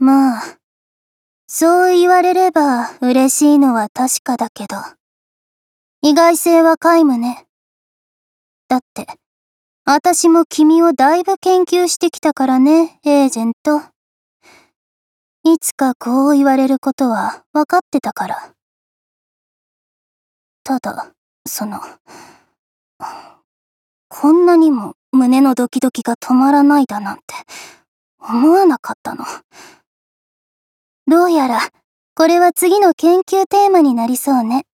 まあ、そう言われれば嬉しいのは確かだけど、意外性は皆無ね。だって、私も君をだいぶ研究してきたからね、エージェント。いつかこう言われることは分かってたから。ただ、こんなにも胸のドキドキが止まらないだなんて、思わなかったの。どうやら、これは次の研究テーマになりそうね。